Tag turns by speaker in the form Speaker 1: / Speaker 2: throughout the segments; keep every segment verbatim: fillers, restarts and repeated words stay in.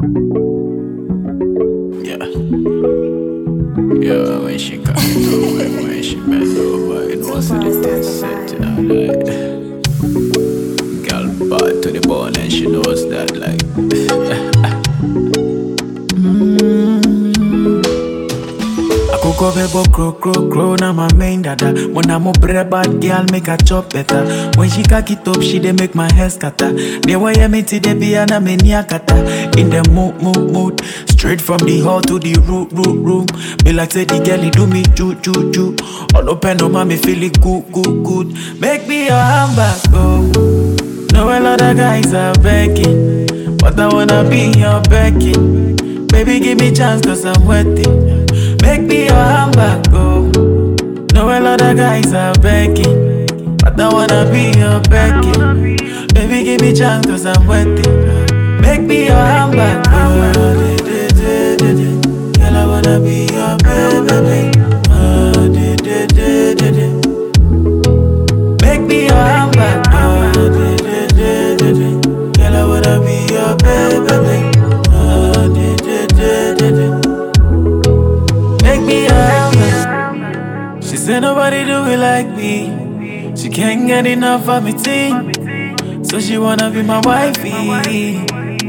Speaker 1: Yeah. Yeah, when she come over, when she bend over, it was a little set, you know, like. Girl bad to the bone and she knows that, like. Coco bebo crow crow crow na my main dada. When I'm a bad girl make her chop better. When she cock it up she dey make my hair scatter. They way me to the piano me kata. In the mood mood mood. Straight from the hall to the room room room. Me like say the girl do me choo choo choo. All open up and me feel it good good good. Make me your handbag oh. Know a lot of guys are begging, but I wanna be your Becky. Baby give me chance cause I'm waiting. Make me your handbag, oh. Know a lot of guys are begging, but I wanna be your Becky. Baby, give me chance cause I'm waiting. Make me your handbag, oh. Girl, I wanna be your baby. Oh, de, de, de, de, de. Make me your handbag, oh. De, de, de, de, de. Girl, I wanna be your baby. Oh, de, de, de, de, de. Make me a handbag. She said nobody do it like me. She can't get enough of me team, so she wanna be my wifey.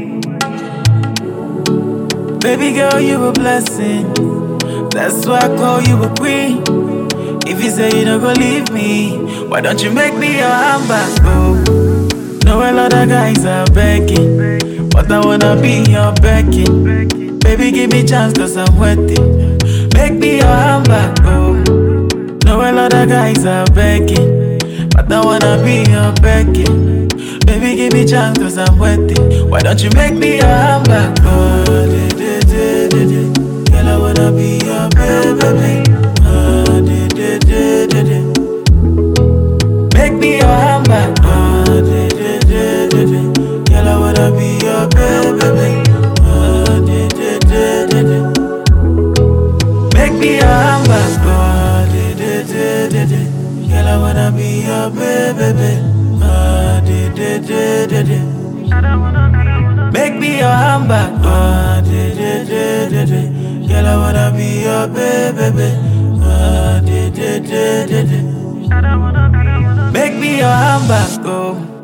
Speaker 1: Baby girl, you a blessing. That's why I call you a queen. If you say you don't go leave me, why don't you make me your handbag, oh? Know a lot of guys are begging, but I wanna be your Becky. Baby, give me chance cause I'm waiting. Make me your handbag, oh. Know a lot of guys are begging, but I wanna be your Becky. Baby, give me chance cause I'm waiting. Why don't you make me your handbag, oh? De, de, de, de, de. Girl, I wanna be your baby. Oh, de, de, de, de, de. Make me your handbag, oh. De, de, de, de, de. Girl, I wanna be your baby. Oh, de, de, de, de, de. Make me your handbag, oh, de, de, de, de, de. Girl, I wanna be your baby, oh, de, de, de, de, de. Make me your handbag, oh, de, de, de, de, de. Girl, I wanna be your baby, oh, de, de, de, de, de. Make me your handbag, oh.